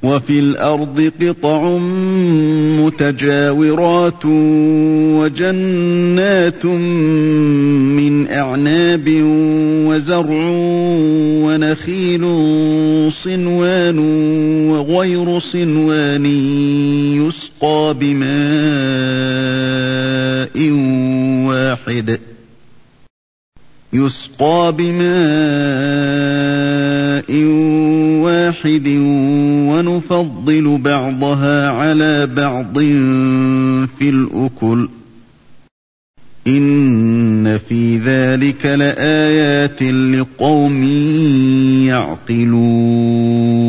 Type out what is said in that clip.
وفي الأرض قطع متجاورات وجنات من أعناب وزرع ونخيل صنوان وغير صنوان يسقى بماء واحد ونفضل بعضها على بعض في الأكل إن في ذلك لآيات لقوم يعقلون